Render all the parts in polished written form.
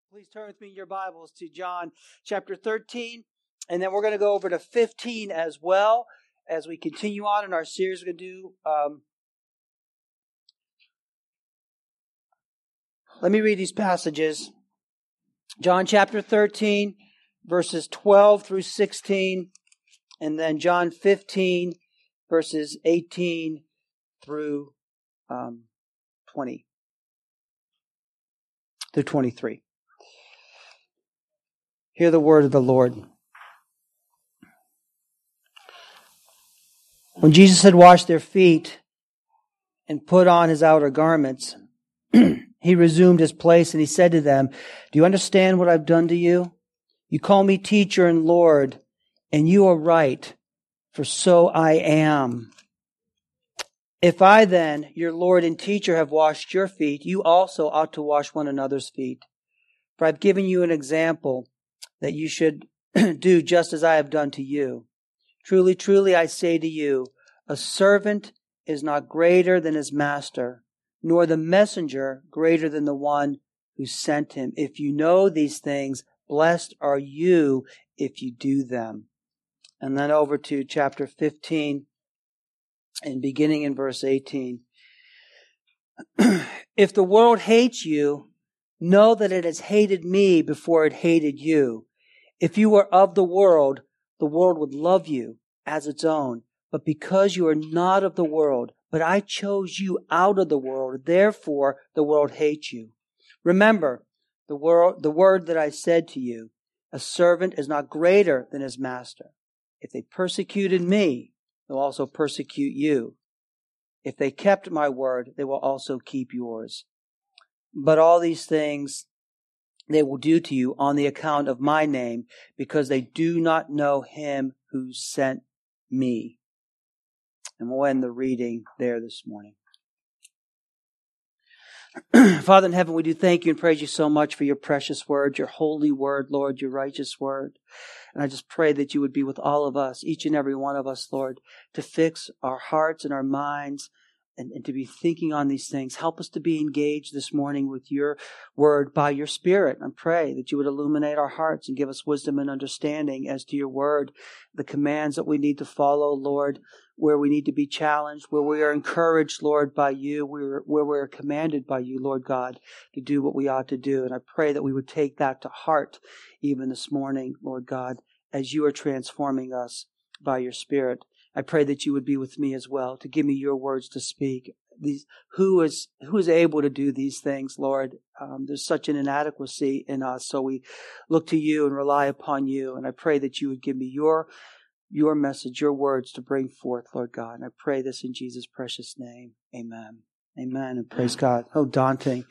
Please turn with me in your Bibles to John chapter 13, and then we're going to go over to 15 as well as we continue on in our series. We're going to do, let me read these passages. John chapter 13, verses 12 through 16, and then John 15, verses 18 through 20, through 23. Hear the word of the Lord. When Jesus had washed their feet and put on his outer garments, he resumed his place and he said to them, "Do you understand what I've done to you? You call me teacher and Lord, and you are right, for so I am. If I then, your Lord and teacher, have washed your feet, you also ought to wash one another's feet. For I've given you an example that you should do just as I have done to you. Truly, truly, I say to you, a servant is not greater than his master, nor the messenger greater than the one who sent him. If you know these things, blessed are you if you do them." And then over to chapter 15 and beginning in verse 18. "If the world hates you, know that it has hated me before it hated you. If you were of the world would love you as its own. But because you are not of the world, but I chose you out of the world, therefore the world hates you. Remember the word that I said to you, a servant is not greater than his master. If they persecuted me, they'll also persecute you. If they kept my word, they will also keep yours. But all these things they will do to you on the account of my name, because they do not know him who sent me." And we'll end the reading there this morning. Father in heaven, we do thank you and praise you so much for your precious word, your holy word, Lord, your righteous word. And I just pray that you would be with all of us, each and every one of us, Lord, to fix our hearts and our minds and to be thinking on these things. Help us to be engaged this morning with your word by your Spirit. I pray that you would illuminate our hearts and give us wisdom and understanding as to your word, the commands that we need to follow, Lord, where we need to be challenged, where we are encouraged, Lord, by you, where we're commanded by you, Lord God, to do what we ought to do. And I pray that we would take that to heart even this morning, Lord God, as you are transforming us by your Spirit. I pray that you would be with me as well, to give me your words to speak. Who is able to do these things, Lord? There's such an inadequacy in us, so we look to you and rely upon you. And I pray that you would give me your message, your words to bring forth, Lord God. And I pray this in Jesus' precious name. Amen. Amen. And praise God. Oh, daunting.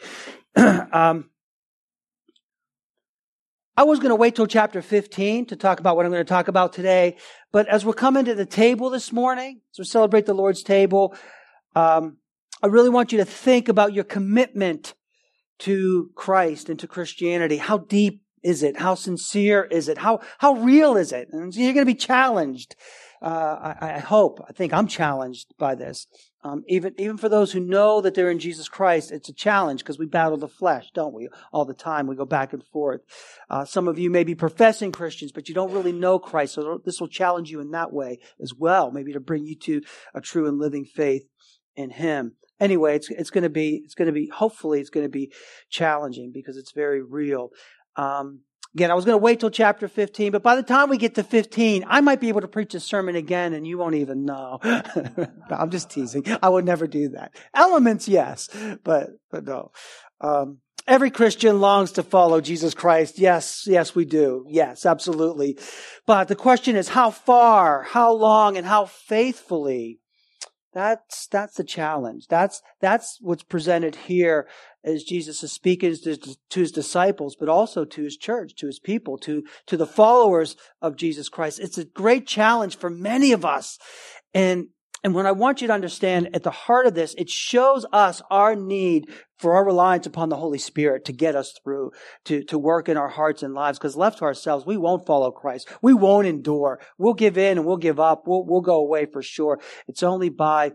I was going to wait till chapter 15 to talk about what I'm going to talk about today. But as we're coming to the table this morning, as we celebrate the Lord's table, I really want you to think about your commitment to Christ and to Christianity. How deep is it? How sincere is it? How real is it? And you're going to be challenged. I think I'm challenged by this. Even for those who know that they're in Jesus Christ, it's a challenge because we battle the flesh, don't we? All the time. We go back and forth. Some of you may be professing Christians, but you don't really know Christ. So this will challenge you in that way as well. Maybe to bring you to a true and living faith in Him. Anyway, hopefully it's going to be challenging because it's very real. Again, I was going to wait till chapter 15, but by the time we get to 15, I might be able to preach a sermon again and you won't even know. I'm just teasing. I would never do that. Elements, yes, but no. Every Christian longs to follow Jesus Christ. Yes, we do. Yes, absolutely. But the question is how far, how long, and how faithfully. That's the challenge. That's what's presented here as Jesus is speaking to his disciples, but also to his church, to his people, to the followers of Jesus Christ. It's a great challenge for many of us. And what I want you to understand at the heart of this, it shows us our need for our reliance upon the Holy Spirit to get us through, to work in our hearts and lives. Because left to ourselves, we won't follow Christ. We won't endure. We'll give in and we'll give up. We'll go away for sure. It's only by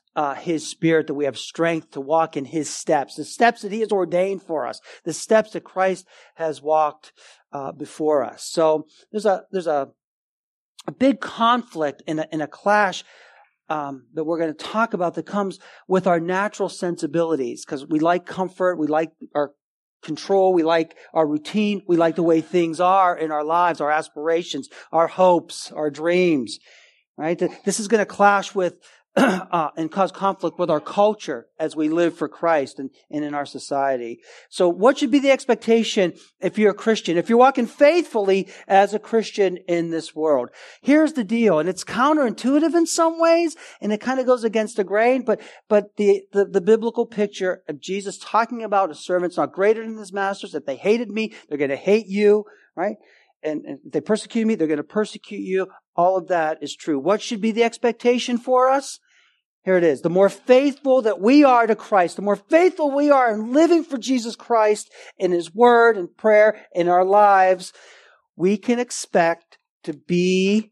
His Spirit, that we have strength to walk in His steps, the steps that He has ordained for us, the steps that Christ has walked before us. So there's a big conflict and a clash that we're going to talk about that comes with our natural sensibilities, because we like comfort, we like our control, we like our routine, we like the way things are in our lives, our aspirations, our hopes, our dreams, right? This is going to clash with and cause conflict with our culture as we live for Christ and in our society. So what should be the expectation if you're a Christian, if you're walking faithfully as a Christian in this world? Here's the deal, and it's counterintuitive in some ways, and it kind of goes against the grain, but the biblical picture of Jesus talking about a servant's not greater than his masters. If they hated me, they're going to hate you, right? And if they persecute me, they're going to persecute you. All of that is true. What should be the expectation for us? Here it is. The more faithful that we are to Christ, the more faithful we are in living for Jesus Christ in His Word and prayer in our lives, we can expect to be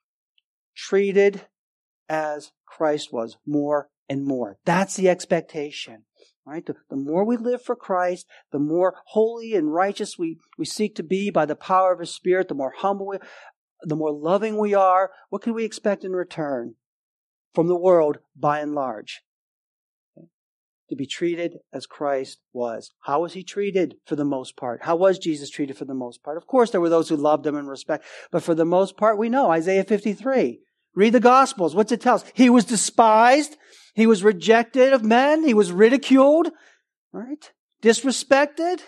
treated as Christ was more and more. That's the expectation. Right? The more we live for Christ, the more holy and righteous we seek to be by the power of His Spirit, the more humble the more loving we are. What can we expect in return from the world by and large? To be treated as Christ was. How was He treated for the most part? How was Jesus treated for the most part? Of course, there were those who loved Him and respect, but for the most part, we know Isaiah 53. Read the Gospels. What's it tell us? He was despised. He was rejected of men. He was ridiculed, right? Disrespected,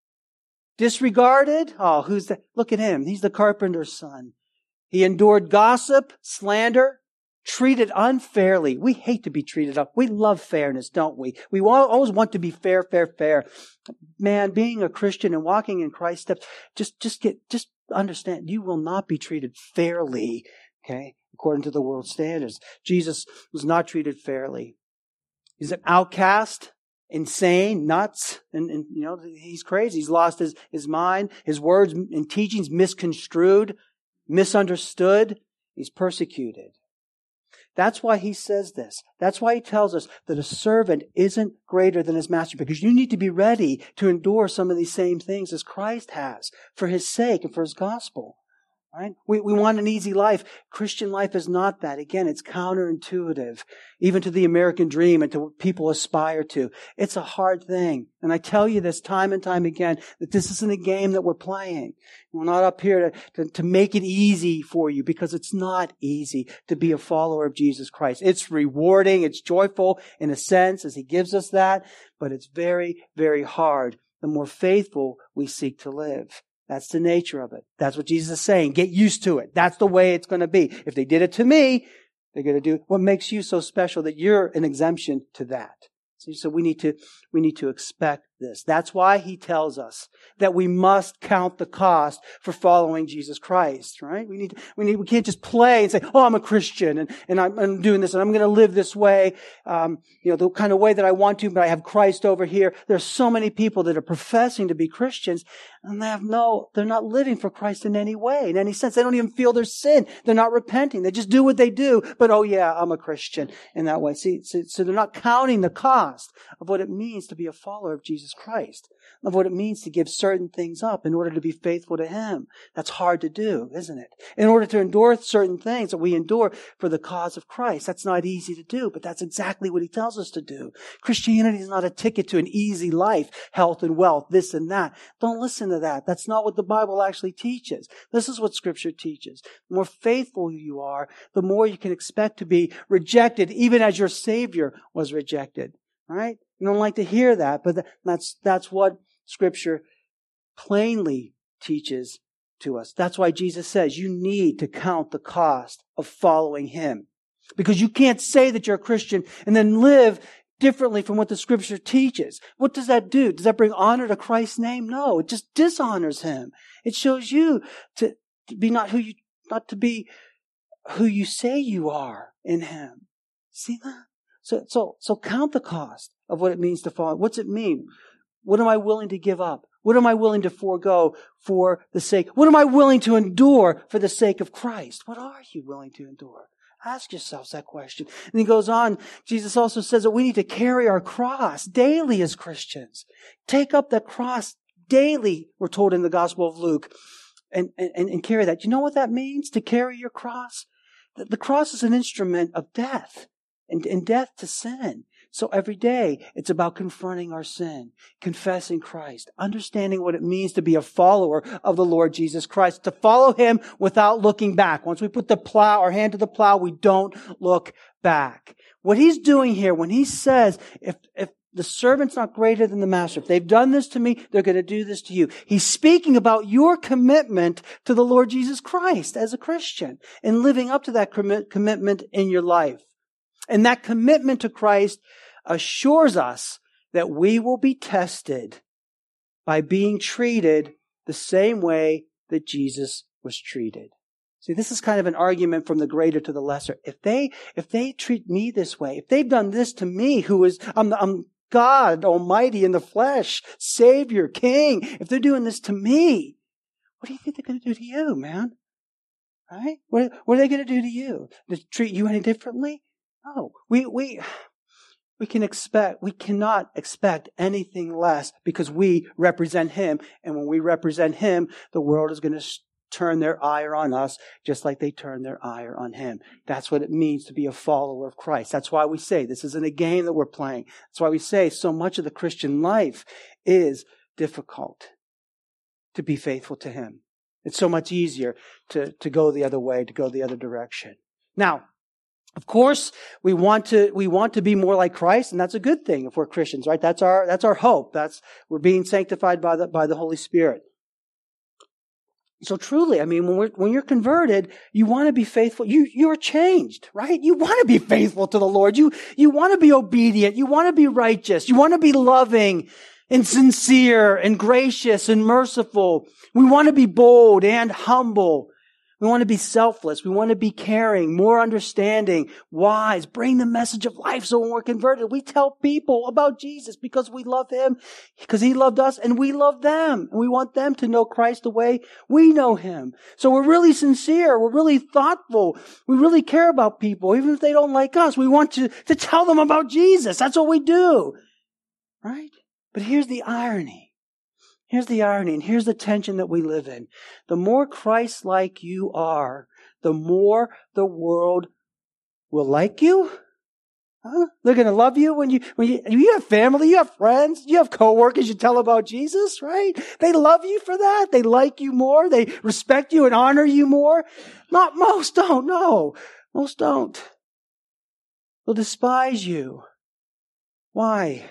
disregarded. Oh, who's that? Look at Him. He's the carpenter's son. He endured gossip, slander, treated unfairly. We hate to be treated up. We love fairness, don't we? We always want to be fair, fair, fair. Man, being a Christian and walking in Christ's steps, just understand, you will not be treated fairly, okay? According to the world's standards. Jesus was not treated fairly. He's an outcast, insane, nuts, and he's crazy. He's lost his mind. His words and teachings misconstrued, misunderstood. He's persecuted. That's why He says this. That's why He tells us that a servant isn't greater than his master, because you need to be ready to endure some of these same things as Christ has for His sake and for His gospel. Right? We want an easy life. Christian life is not that. Again, it's counterintuitive, even to the American dream and to what people aspire to. It's a hard thing. And I tell you this time and time again, that this isn't a game that we're playing. We're not up here to make it easy for you, because it's not easy to be a follower of Jesus Christ. It's rewarding. It's joyful in a sense as He gives us that, but it's very, very hard the more faithful we seek to live. That's the nature of it. That's what Jesus is saying. Get used to it. That's the way it's going to be. If they did it to me, they're going to do what makes you so special that you're an exemption to that. So we need to expect this. That's why He tells us that we must count the cost for following Jesus Christ, right? We can't just play and say, oh, I'm a Christian and I'm doing this and I'm going to live this way, the kind of way that I want to, but I have Christ over here. There's so many people that are professing to be Christians and they're not living for Christ in any way, in any sense. They don't even feel their sin. They're not repenting. They just do what they do, but oh yeah, I'm a Christian in that way. So they're not counting the cost of what it means to be a follower of Jesus Christ, of what it means to give certain things up in order to be faithful to Him. That's hard to do, isn't it? In order to endure certain things that we endure for the cause of Christ. That's not easy to do, but that's exactly what He tells us to do. Christianity is not a ticket to an easy life, health and wealth, this and that. Don't listen to that. That's not what the Bible actually teaches. This is what Scripture teaches. The more faithful you are, the more you can expect to be rejected, even as your Savior was rejected. Right? You don't like to hear that, but that's what Scripture plainly teaches to us. That's why Jesus says you need to count the cost of following Him. Because you can't say that you're a Christian and then live differently from what the Scripture teaches. What does that do? Does that bring honor to Christ's name? No, it just dishonors Him. It shows you to be not to be who you say you are in Him. See that? So count the cost of what it means to follow. What's it mean? What am I willing to give up? What am I willing to forego for the sake? What am I willing to endure for the sake of Christ? What are you willing to endure Ask yourselves that question. And he goes on, Jesus also says that we need to carry our cross daily as Christians. Take up that cross daily, we're told in the Gospel of Luke, and carry that. You know what that means, to carry your cross? The cross is an instrument of death, and death to sin. So every day, it's about confronting our sin, confessing Christ, understanding what it means to be a follower of the Lord Jesus Christ, to follow Him without looking back. Once we put our hand to the plow, we don't look back. What He's doing here, when He says, if the servant's not greater than the master, if they've done this to me, they're going to do this to you. He's speaking about your commitment to the Lord Jesus Christ as a Christian and living up to that commitment in your life. And that commitment to Christ assures us that we will be tested by being treated the same way that Jesus was treated. See, this is kind of an argument from the greater to the lesser. If they treat me this way, if they've done this to me, I'm God Almighty in the flesh, Savior, King, if they're doing this to me, what do you think they're going to do to you, man? Right? What are they going to do to you? To treat you any differently? No, we cannot expect anything less because we represent Him. And when we represent Him, the world is going to turn their ire on us just like they turn their ire on Him. That's what it means to be a follower of Christ. That's why we say this isn't a game that we're playing. That's why we say so much of the Christian life is difficult to be faithful to Him. It's so much easier to go the other way, to go the other direction. Now, of course, we want to be more like Christ, and that's a good thing if we're Christians, right? That's our hope. We're being sanctified by the Holy Spirit. So truly, I mean, when you're converted, you want to be faithful. You're changed, right? You want to be faithful to the Lord. You want to be obedient. You want to be righteous. You want to be loving and sincere and gracious and merciful. We want to be bold and humble. We want to be selfless. We want to be caring, more understanding, wise, bring the message of life. So when we're converted, we tell people about Jesus because we love Him, because He loved us and we love them. And we want them to know Christ the way we know Him. So we're really sincere. We're really thoughtful. We really care about people. Even if they don't like us, we want to tell them about Jesus. That's what we do. Right? But here's the irony. Here's the irony, and here's the tension that we live in. The more Christ-like you are, the more the world will like you. Huh? They're going to love you when you have family, you have friends, you have coworkers you tell about Jesus, right? They love you for that. They like you more. They respect you and honor you more. Not most don't. No, most don't. They'll despise you. Why?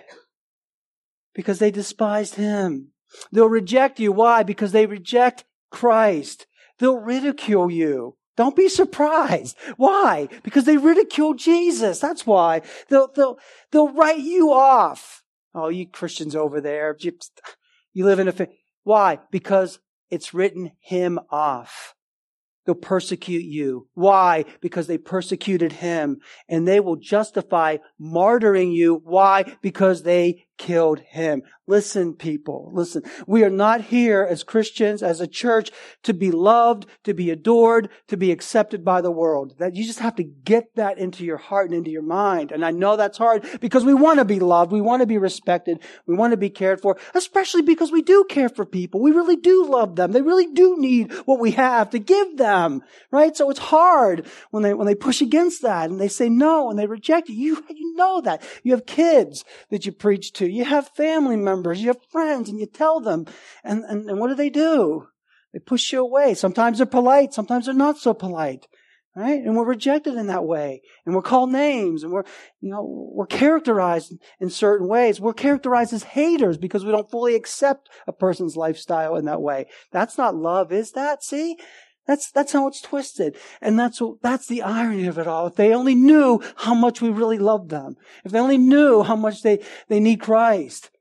Because they despised Him. They'll reject you. Why? Because they reject Christ. They'll ridicule you. Don't be surprised. Why? Because they ridicule Jesus. That's why. They'll write you off. Oh, you Christians over there. You live in a... Why? Because it's written Him off. They'll persecute you. Why? Because they persecuted Him. And they will justify martyring you. Why? Because they killed Him. Listen, people, listen. We are not here as Christians, as a church, to be loved, to be adored, to be accepted by the world. That you just have to get that into your heart and into your mind. And I know that's hard because we want to be loved. We want to be respected. We want to be cared for, especially because we do care for people. We really do love them. They really do need what we have to give them, right? So it's hard when they push against that and they say no and they reject you. You know that. You have kids that you preach to. You have family members. You have friends and you tell them. And what do? They push you away. Sometimes they're polite. Sometimes they're not so polite. Right? And we're rejected in that way. And we're called names. And we're characterized in certain ways. We're characterized as haters because we don't fully accept a person's lifestyle in that way. That's not love, is that? See? That's how it's twisted. And that's the irony of it all. If they only knew how much we really love them. If they only knew how much they need Christ.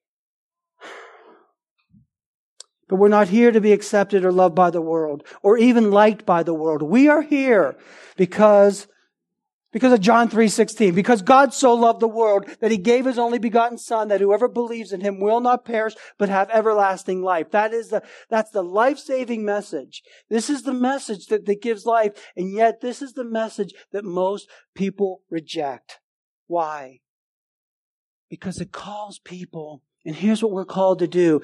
But we're not here to be accepted or loved by the world or even liked by the world. We are here because Because of John 3:16. Because God so loved the world that he gave his only begotten Son, that whoever believes in him will not perish, but have everlasting life. That's the life-saving message. This is the message that gives life. And yet this is the message that most people reject. Why? Because it calls people, and here's what we're called to do.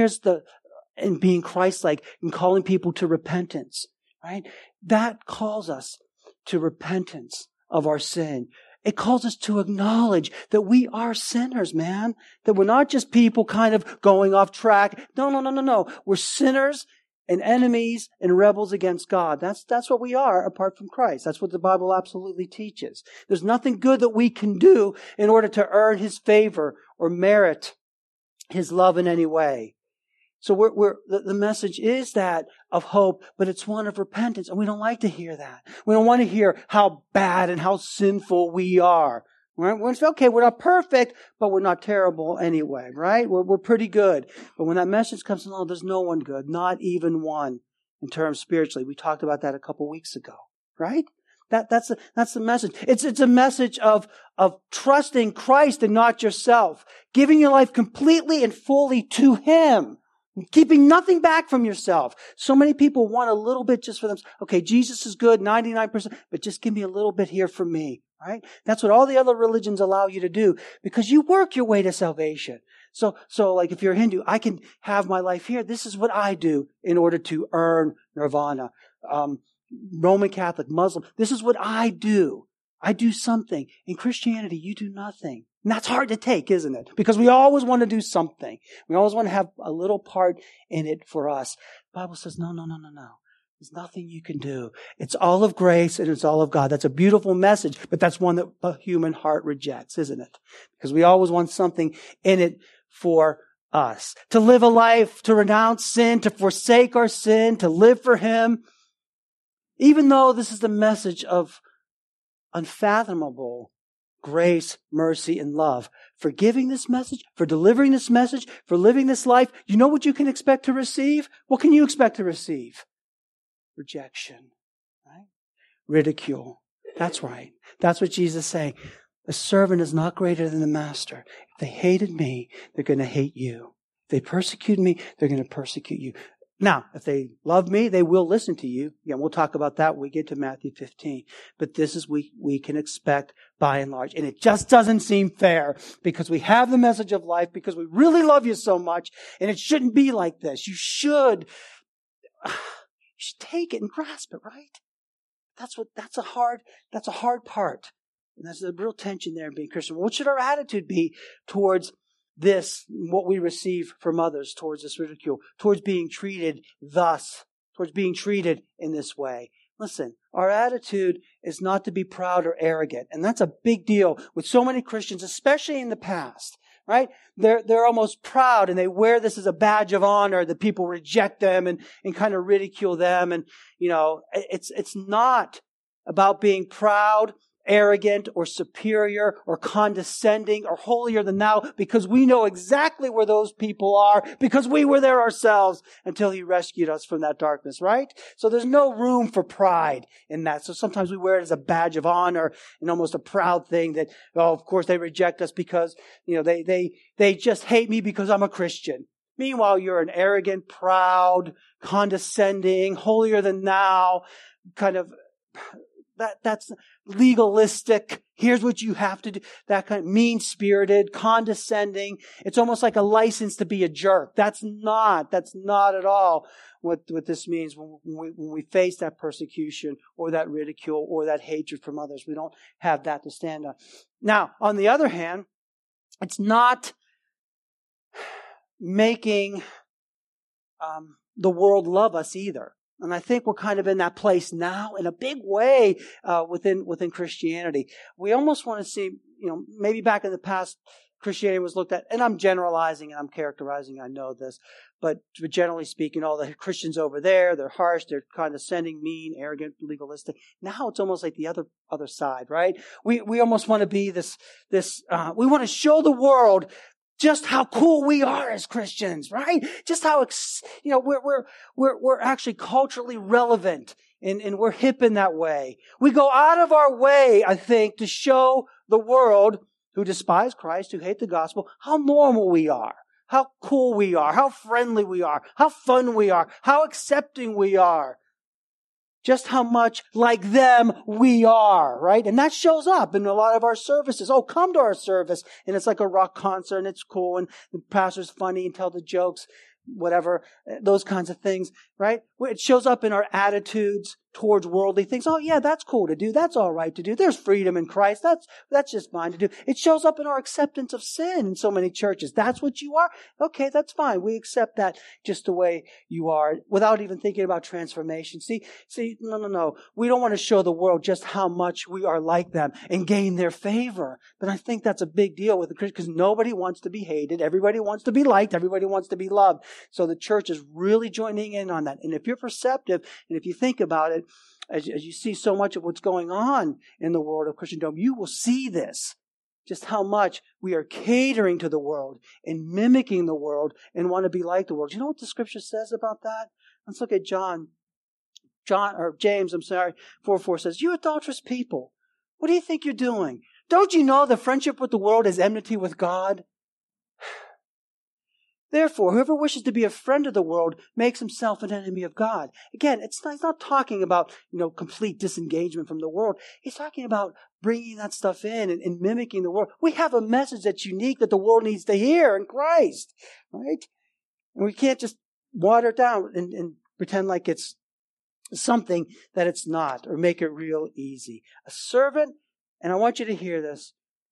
And being Christ-like and calling people to repentance, right? That calls us to repentance of our sin. It calls us to acknowledge that we are sinners, man. That we're not just people kind of going off track. No. We're sinners and enemies and rebels against God. That's what we are apart from Christ. That's what the Bible absolutely teaches. There's nothing good that we can do in order to earn his favor or merit his love in any way. So the message is that of hope, but it's one of repentance. And we don't like to hear that. We don't want to hear how bad and how sinful we are. Right? We're okay, we're not perfect, but we're not terrible anyway, right? We're pretty good. But when that message comes along, there's no one good, not even one in terms spiritually. We talked about that a couple weeks ago, right? That's the message. It's a message of trusting Christ and not yourself. Giving your life completely and fully to him. Keeping nothing back from yourself. So many people want a little bit just for them. Okay, Jesus is good, 99%, but just give me a little bit here for me, right? That's what all the other religions allow you to do because you work your way to salvation. So like if you're a Hindu, I can have my life here. This is what I do in order to earn nirvana. Roman Catholic, Muslim, this is what I do. I do something. In Christianity, you do nothing. And that's hard to take, isn't it? Because we always want to do something. We always want to have a little part in it for us. The Bible says, no. There's nothing you can do. It's all of grace and it's all of God. That's a beautiful message, but that's one that the human heart rejects, isn't it? Because we always want something in it for us. To live a life, to renounce sin, to forsake our sin, to live for him. Even though this is the message of unfathomable grace, mercy, and love. For giving this message, for delivering this message, for living this life, you know what you can expect to receive? What can you expect to receive? Rejection, right? Ridicule. That's right. That's what Jesus is saying. The servant is not greater than the master. If they hated me, they're going to hate you. If they persecute me, they're going to persecute you. Now, if they love me, they will listen to you. Again, we'll talk about that when we get to Matthew 15. But this is we can expect by and large. And it just doesn't seem fair because we have the message of life, because we really love you so much. And it shouldn't be like this. You should take it and grasp it, right? That's a hard part. And there's a real tension there in being Christian. What should our attitude be towards this, what we receive from others, towards this ridicule, towards being treated thus, towards being treated in this way? Listen, our attitude is not to be proud or arrogant. And that's a big deal with so many Christians, especially in the past, right? They're almost proud and they wear this as a badge of honor that people reject them and kind of ridicule them. And, it's not about being proud, arrogant, or superior, or condescending, or holier than thou, because we know exactly where those people are, because we were there ourselves until he rescued us from that darkness, right? So there's no room for pride in that. So sometimes we wear it as a badge of honor and almost a proud thing that, of course they reject us because, they just hate me because I'm a Christian. Meanwhile, you're an arrogant, proud, condescending, holier than thou, kind of, that's legalistic. Here's what you have to do. That kind of mean-spirited, condescending. It's almost like a license to be a jerk. That's not at all what this means when we face that persecution or that ridicule or that hatred from others. We don't have that to stand on. Now, on the other hand, it's not making the world love us either. And I think we're kind of in that place now in a big way within Christianity. We almost want to see, maybe back in the past, Christianity was looked at, and I'm generalizing and I'm characterizing, I know this, but generally speaking, all the Christians over there, they're harsh, they're condescending, mean, arrogant, legalistic. Now it's almost like the other side, right? We almost want to be this we want to show the world just how cool we are as Christians, right? Just how, we're actually culturally relevant and we're hip in that way. We go out of our way, I think, to show the world who despise Christ, who hate the gospel, how normal we are, how cool we are, how friendly we are, how fun we are, how accepting we are. Just how much like them we are, right? And that shows up in a lot of our services. Oh, come to our service. And it's like a rock concert and it's cool and the pastor's funny and tell the jokes, whatever, those kinds of things, right? It shows up in our attitudes towards worldly things. Oh yeah, that's cool to do. That's all right to do. There's freedom in Christ. That's just fine to do. It shows up in our acceptance of sin in so many churches. That's what you are? Okay, that's fine. We accept that just the way you are without even thinking about transformation. See, no. We don't want to show the world just how much we are like them and gain their favor. But I think that's a big deal with the Christian because nobody wants to be hated. Everybody wants to be liked. Everybody wants to be loved. So the church is really joining in on that. And if you're perceptive and if you think about it, as you see so much of what's going on in the world of Christendom, you will see this, just how much we are catering to the world and mimicking the world and want to be like the world. You know what the scripture says about that? Let's look at James, 4:4 says, "You adulterous people, what do you think you're doing? Don't you know that friendship with the world is enmity with God? Therefore, whoever wishes to be a friend of the world makes himself an enemy of God." Again, it's not talking about, complete disengagement from the world. He's talking about bringing that stuff in and mimicking the world. We have a message that's unique that the world needs to hear in Christ, right? And we can't just water it down and pretend like it's something that it's not or make it real easy. A servant, and I want you to hear this,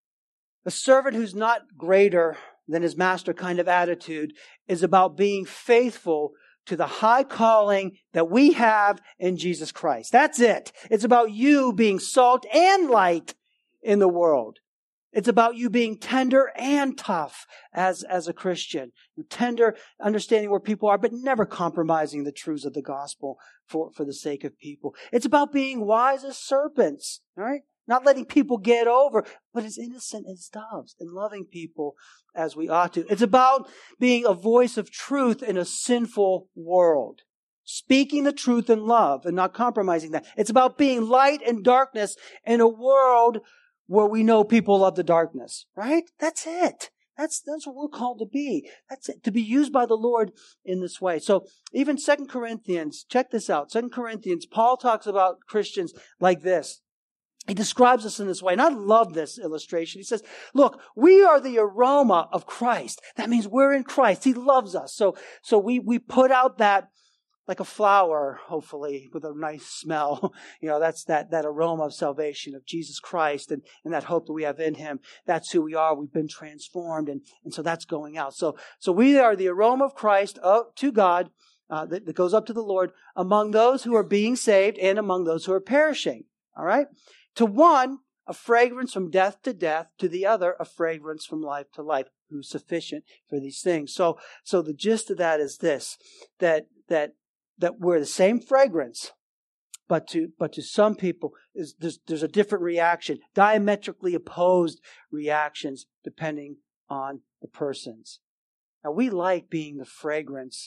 a servant who's not greater than his master kind of attitude is about being faithful to the high calling that we have in Jesus Christ. That's it. It's about you being salt and light in the world. It's about you being tender and tough as a Christian. Tender, understanding where people are, but never compromising the truths of the gospel for the sake of people. It's about being wise as serpents, all right? Not letting people get over, but as innocent as doves and loving people as we ought to. It's about being a voice of truth in a sinful world. Speaking the truth in love and not compromising that. It's about being light in darkness in a world where we know people love the darkness, right? That's it. That's what we're called to be. That's it. To be used by the Lord in this way. So even 2 Corinthians, check this out. 2 Corinthians, Paul talks about Christians like this. He describes us in this way. And I love this illustration. He says, look, we are the aroma of Christ. That means we're in Christ. He loves us. So we put out that, like a flower, hopefully, with a nice smell. That's that aroma of salvation of Jesus Christ and that hope that we have in Him. That's who we are. We've been transformed. And so that's going out. So we are the aroma of Christ to God that goes up to the Lord among those who are being saved and among those who are perishing. All right? To one, a fragrance from death to death. To the other, a fragrance from life to life. Who's sufficient for these things? So the gist of that is this: that we're the same fragrance, but to some people there's a different reaction, diametrically opposed reactions depending on the persons. Now we like being the fragrance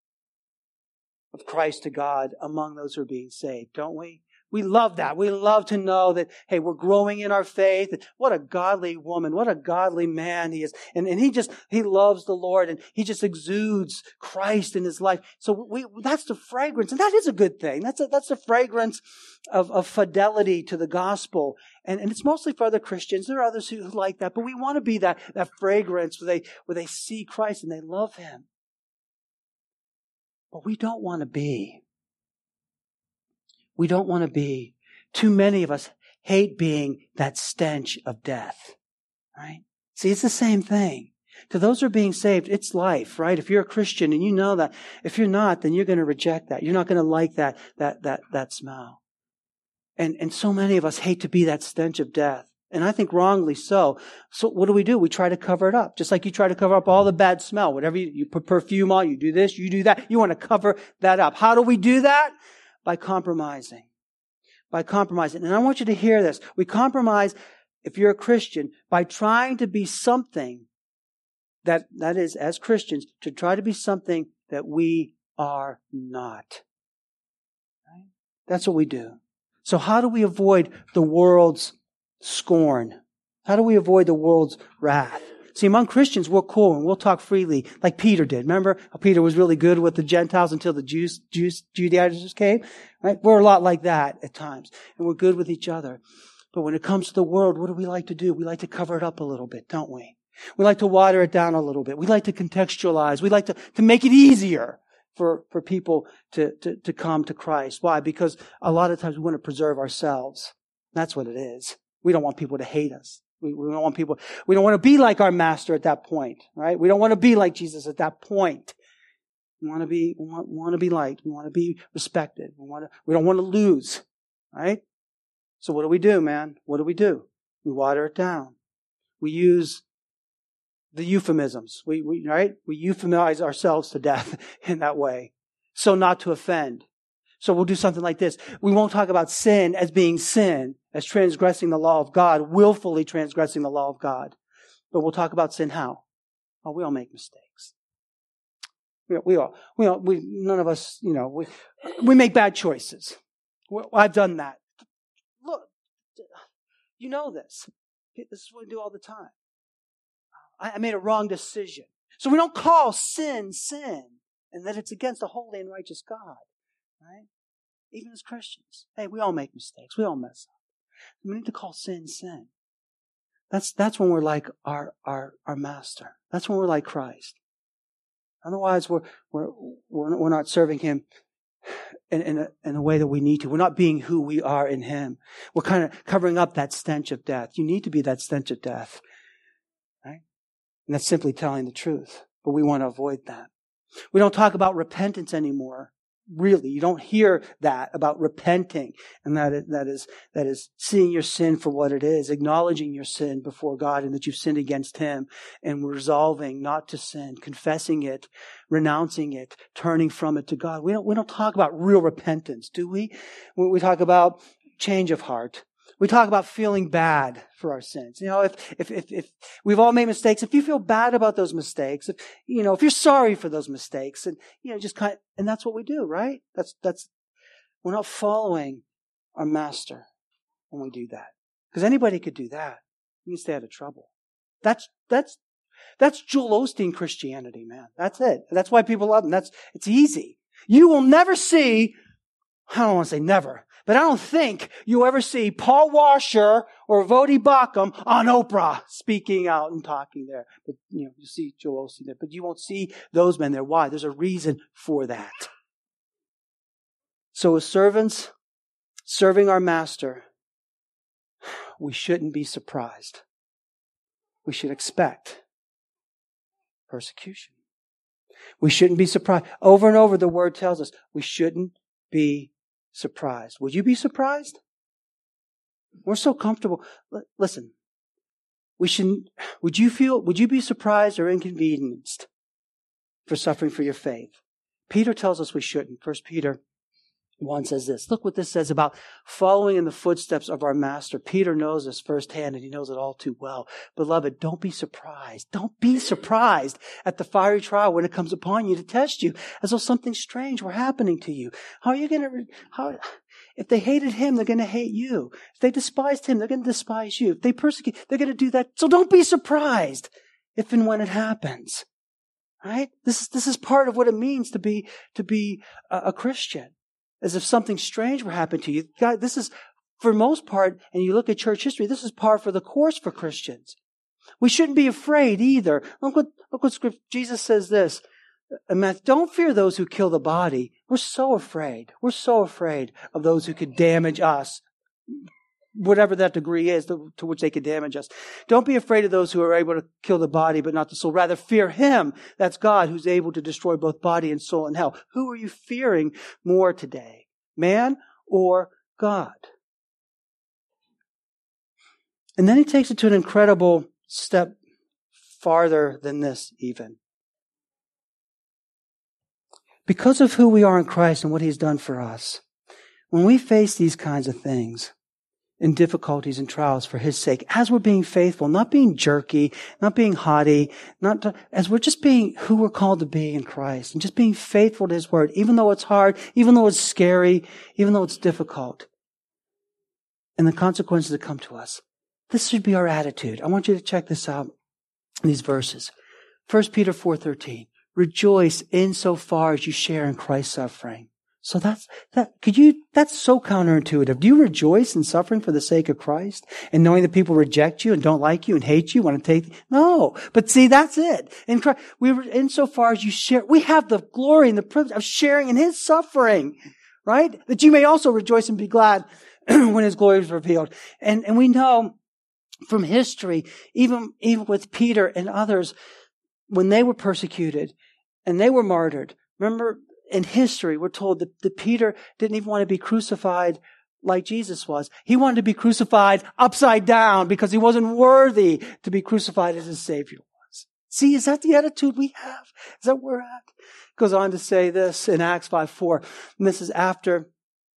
of Christ to God among those who are being saved, don't we? We love that. We love to know that, hey, we're growing in our faith. What a godly woman, what a godly man he is. And he loves the Lord and he just exudes Christ in his life. So that's the fragrance. And that is a good thing. That's the fragrance of fidelity to the gospel. And it's mostly for other Christians. There are others who like that, but we want to be that fragrance where they see Christ and they love Him. But we don't want to be. We don't want to be. Too many of us hate being that stench of death, right? See, it's the same thing. To those who are being saved, it's life, right? If you're a Christian and you know that, if you're not, then you're going to reject that. You're not going to like that smell. And so many of us hate to be that stench of death. And I think wrongly so. So what do? We try to cover it up. Just like you try to cover up all the bad smell. Whatever you put perfume on, you do this, you do that. You want to cover that up. How do we do that? By compromising. And I want you to hear this. We compromise, if you're a Christian, by trying to be something That is, as Christians, to try to be something that we are not. Right? That's what we do. So how do we avoid the world's scorn? How do we avoid the world's wrath? See, among Christians, we're cool and we'll talk freely like Peter did. Remember how Peter was really good with the Gentiles until the Judaizers came? Right? We're a lot like that at times. And we're good with each other. But when it comes to the world, what do we like to do? We like to cover it up a little bit, don't we? We like to water it down a little bit. We like to contextualize. We like to make it easier for people to come to Christ. Why? Because a lot of times we want to preserve ourselves. That's what it is. We don't want people to hate us. We don't want people, we don't want to be like our master at that point, right? We don't want to be like Jesus at that point. We want to be liked. We want to be respected. We don't want to lose, right? So what do we do, man? What do? We water it down. We use the euphemisms. We euphemize ourselves to death in that way. So not to offend. So we'll do something like this. We won't talk about sin as being sin, as transgressing the law of God, willfully transgressing the law of God. But we'll talk about sin how? Oh, we all make mistakes. We all, none of us, we make bad choices. I've done that. Look, you know this. This is what we do all the time. I made a wrong decision. So we don't call sin, and that it's against a holy and righteous God. Right? Even as Christians. Hey, we all make mistakes. We all mess up. We need to call sin. That's when we're like our master. That's when we're like Christ. Otherwise, we're not serving Him in a way that we need to. We're not being who we are in Him. We're kind of covering up that stench of death. You need to be that stench of death. Right? And that's simply telling the truth. But we want to avoid that. We don't talk about repentance anymore. Really, you don't hear that about repenting, and that is seeing your sin for what it is, acknowledging your sin before God and that you've sinned against Him, and resolving not to sin, confessing it, renouncing it, turning from it to God. We don't talk about real repentance, do we? We talk about change of heart. We talk about feeling bad for our sins. If we've all made mistakes, if you feel bad about those mistakes, if you're sorry for those mistakes, and and that's what we do, right? That's we're not following our master when we do that. Because anybody could do that. You can stay out of trouble. That's Joel Osteen Christianity, man. That's it. That's why people love him. It's easy. You will never see, I don't want to say never, but I don't think you'll ever see Paul Washer or Voddie Baucham on Oprah speaking out and talking there. But you see Joel Osteen there, but you won't see those men there. Why? There's a reason for that. So as servants, serving our master, we shouldn't be surprised. We should expect persecution. We shouldn't be surprised. Over and over the Word tells us we shouldn't be surprised. Would you be surprised? We're so comfortable. Listen, would you be surprised or inconvenienced for suffering for your faith? Peter tells us we shouldn't. 1 Peter 1 says this. Look what this says about following in the footsteps of our master. Peter knows this firsthand, and he knows it all too well. Beloved, don't be surprised. Don't be surprised at the fiery trial when it comes upon you to test you, as though something strange were happening to you. If they hated him, they're going to hate you. If they despised him, they're going to despise you. If they persecute, they're going to do that. So don't be surprised if and when it happens. Right? This is part of what it means to be a Christian. As if something strange were happening to you. God, this is, for most part, and you look at church history, this is par for the course for Christians. We shouldn't be afraid either. Look what Scripture, Jesus says this. Don't fear those who kill the body. We're so afraid. We're so afraid of those who could damage us. Whatever that degree is to which they could damage us. Don't be afraid of those who are able to kill the body but not the soul. Rather, fear Him. That's God who's able to destroy both body and soul in hell. Who are you fearing more today? Man or God? And then he takes it to an incredible step farther than this even. Because of who we are in Christ and what He's done for us, when we face these kinds of things, in difficulties and trials for His sake, as we're being faithful, not being jerky, not being haughty, as we're just being who we're called to be in Christ, and just being faithful to His Word, even though it's hard, even though it's scary, even though it's difficult, and the consequences that come to us. This should be our attitude. I want you to check this out in these verses. 1 Peter 4:13. Rejoice insofar as you share in Christ's suffering. So that's so counterintuitive. Do you rejoice in suffering for the sake of Christ and knowing that people reject you and don't like you and hate you, want to take? No. But see, that's it. In Christ, insofar as you share, we have the glory and the privilege of sharing in His suffering, right? That you may also rejoice and be glad when His glory is revealed. And we know from history, even with Peter and others, when they were persecuted and they were martyred, remember, in history, we're told that Peter didn't even want to be crucified like Jesus was. He wanted to be crucified upside down because he wasn't worthy to be crucified as his Savior was. See, is that the attitude we have? Is that where we're at? Goes on to say this in Acts 5:4. And this is after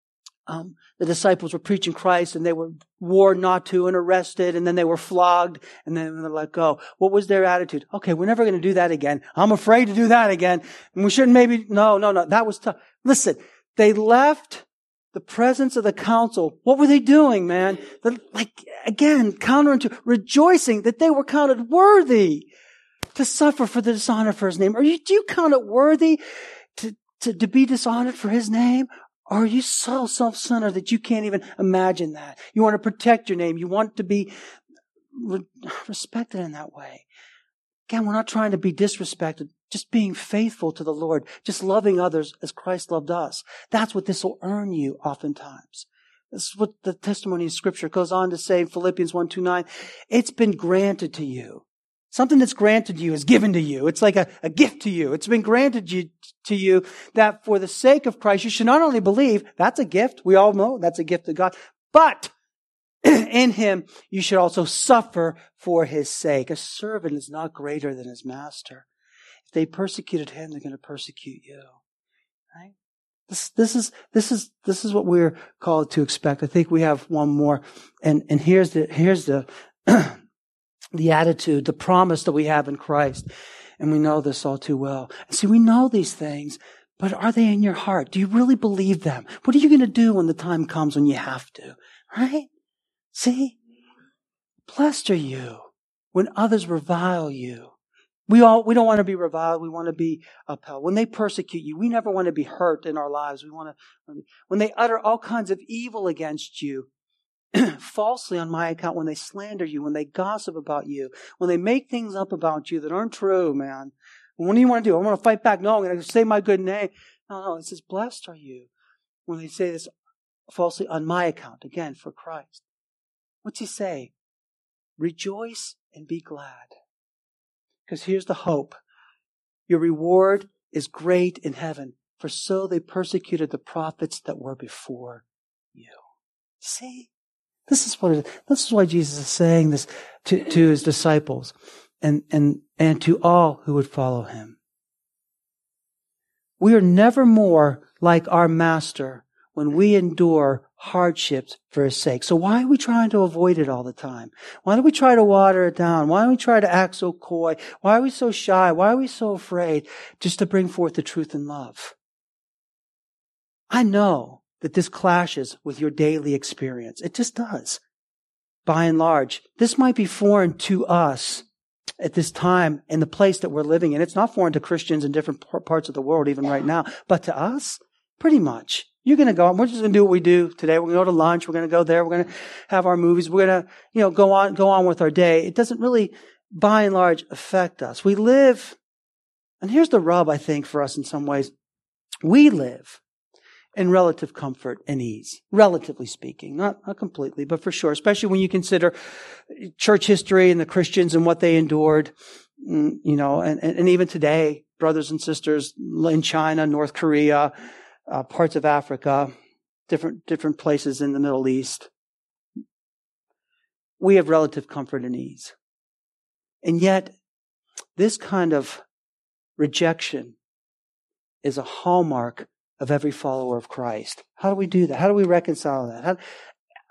the disciples were preaching Christ and they were warned not to and arrested, and then they were flogged and then they let go. What was their attitude? Okay, we're never going to do that again. I'm afraid to do that again. And we shouldn't no. That was tough. Listen, they left the presence of the council. What were they doing, man? Again, counterintuitive, rejoicing that they were counted worthy to suffer for the dishonor for His name. Do you count it worthy to be dishonored for His name? Or are you so self-centered that you can't even imagine that? You want to protect your name. You want to be respected in that way. Again, we're not trying to be disrespected. Just being faithful to the Lord. Just loving others as Christ loved us. That's what this will earn you oftentimes. This is what the testimony of Scripture goes on to say in Philippians 1:29. It's been granted to you. Something that's granted to you is given to you. It's like a gift to you. It's been granted to you that for the sake of Christ, you should not only believe, that's a gift. We all know that's a gift of God. But in Him, you should also suffer for His sake. A servant is not greater than his master. If they persecuted Him, they're going to persecute you. Right? This is what we're called to expect. I think we have one more. And here's the the attitude, the promise that we have in Christ. And we know this all too well. And see, we know these things, but are they in your heart? Do you really believe them? What are you going to do when the time comes when you have to? Right? See? Blessed are you when others revile you. We don't want to be reviled. We want to be upheld. When they persecute you, we never want to be hurt in our lives. When they utter all kinds of evil against you, falsely on my account, when they slander you, when they gossip about you, when they make things up about you that aren't true, man. What do you want to do? I want to fight back. No, I'm going to say my good name. No, it says, blessed are you when they say this falsely on my account. Again, for Christ. What's He say? Rejoice and be glad. Because here's the hope. Your reward is great in heaven, for so they persecuted the prophets that were before you. See? This is why Jesus is saying this to His disciples and to all who would follow Him. We are never more like our Master when we endure hardships for His sake. So why are we trying to avoid it all the time? Why do we try to water it down? Why do we try to act so coy? Why are we so shy? Why are we so afraid just to bring forth the truth in love? I know that this clashes with your daily experience. It just does. By and large, this might be foreign to us at this time in the place that we're living in. It's not foreign to Christians in different parts of the world, even right now. But to us, pretty much. You're going to go, we're just going to do what we do today. We're going to go to lunch. We're going to go there. We're going to have our movies. We're going to, go on with our day. It doesn't really, by and large, affect us. We live, and here's the rub, I think, for us in some ways. We live in relative comfort and ease, relatively speaking. Not completely, but for sure. Especially when you consider church history and the Christians and what they endured, and even today, brothers and sisters in China, North Korea, parts of Africa, different places in the Middle East. We have relative comfort and ease. And yet, this kind of rejection is a hallmark of every follower of Christ. How do we do that? How do we reconcile that?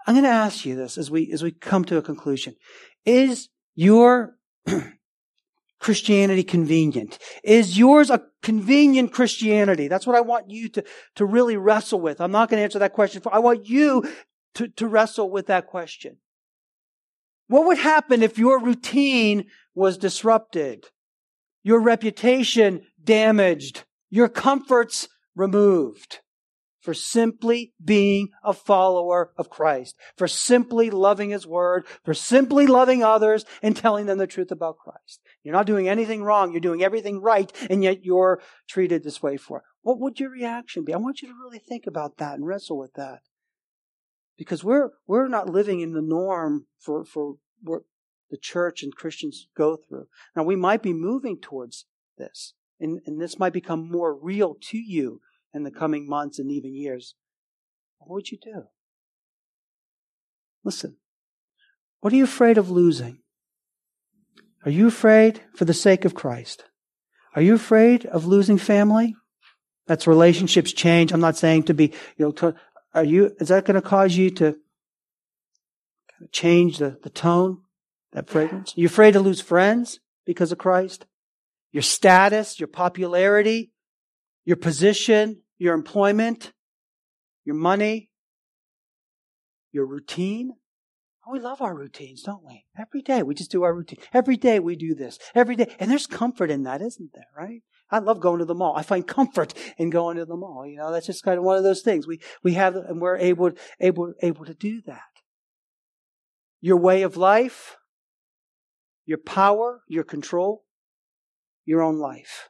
I'm going to ask you this as we come to a conclusion. Is your Christianity convenient? Is yours a convenient Christianity? That's what I want you to really wrestle with. I'm not going to answer that question I want you to wrestle with that question. What would happen if your routine was disrupted? Your reputation damaged? Your comforts removed? For simply being a follower of Christ, for simply loving His Word, for simply loving others and telling them the truth about Christ. You're not doing anything wrong. You're doing everything right, and yet you're treated this way for it. What would your reaction be? I want you to really think about that and wrestle with that. Because we're not living in the norm for what the church and Christians go through. Now, we might be moving towards this, and this might become more real to you in the coming months and even years. What would you do? Listen, what are you afraid of losing? Are you afraid for the sake of Christ? Are you afraid of losing family? That's relationships change. I'm not saying to be, is that going to cause you to change the tone, that fragrance? Are you afraid to lose friends because of Christ? Your status, your popularity, your position, your employment, your money, your routine. Oh, we love our routines, don't we? Every day we just do our routine. Every day we do this. Every day. And there's comfort in that, isn't there, right? I love going to the mall. I find comfort in going to the mall. That's just kind of one of those things. We have, and we're able to do that. Your way of life, your power, your control, your own life.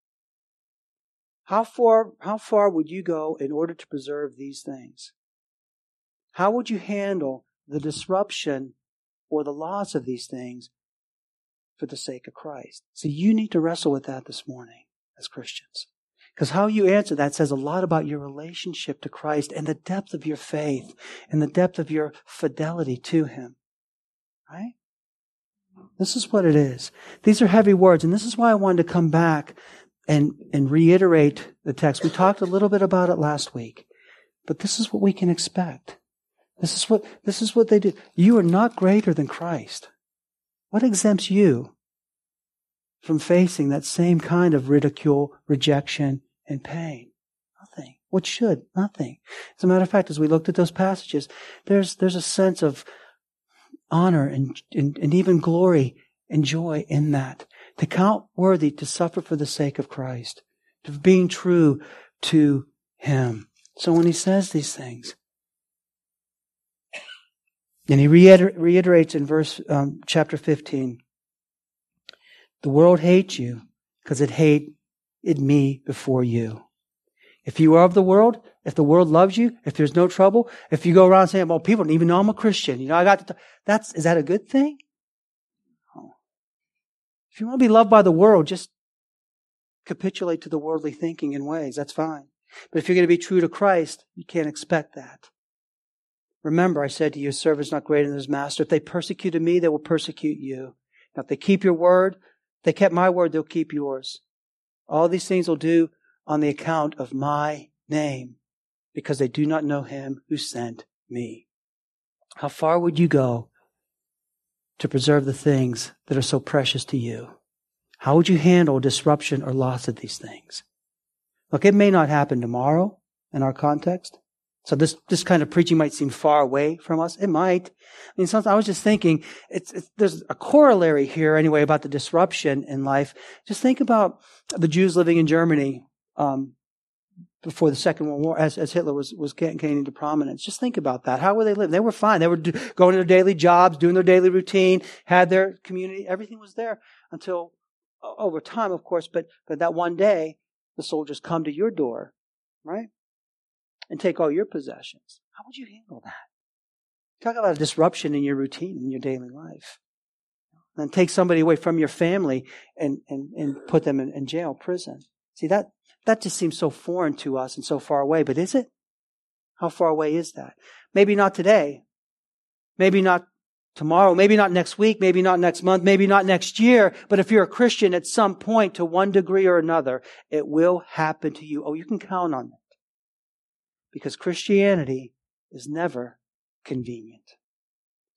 How far would you go in order to preserve these things? How would you handle the disruption or the loss of these things for the sake of Christ? So you need to wrestle with that this morning as Christians. Because how you answer that says a lot about your relationship to Christ and the depth of your faith and the depth of your fidelity to Him. Right? This is what it is. These are heavy words, and this is why I wanted to come back and reiterate the text. We talked a little bit about it last week, but this is what we can expect. This is what they do. You are not greater than Christ. What exempts you from facing that same kind of ridicule, rejection, and pain? Nothing. What should? Nothing. As a matter of fact, as we looked at those passages, there's a sense of honor and even glory and joy in that. To count worthy to suffer for the sake of Christ, to being true to Him. So when he says these things, and he reiterates in chapter 15, the world hates you because it hated me before you. If you are of the world, if the world loves you, if there's no trouble, if you go around saying, well, people don't even know I'm a Christian. Is that a good thing? If you want to be loved by the world, just capitulate to the worldly thinking and ways. That's fine. But if you're going to be true to Christ, you can't expect that. Remember, I said to you, a servant is not greater than his master. If they persecuted me, they will persecute you. Now, if they keep your word, if they kept my word, they'll keep yours. All these things will do on the account of my name, because they do not know Him who sent me. How far would you go to preserve the things that are so precious to you? How would you handle disruption or loss of these things? Look, it may not happen tomorrow in our context. So this kind of preaching might seem far away from us. It might. I mean, sometimes I was just thinking, there's a corollary here anyway about the disruption in life. Just think about the Jews living in Germany before the Second World War, as Hitler was gaining into prominence. Just think about that. How were they living? They were fine. They were going to their daily jobs, doing their daily routine, had their community. Everything was there until over time, of course. But that one day, the soldiers come to your door, right, and take all your possessions. How would you handle that? Talk about a disruption in your routine, in your daily life. And take somebody away from your family and put them in jail, prison. See, that just seems so foreign to us and so far away, but is it? How far away is that? Maybe not today. Maybe not tomorrow. Maybe not next week. Maybe not next month. Maybe not next year. But if you're a Christian at some point, to one degree or another, it will happen to you. Oh, you can count on it. Because Christianity is never convenient.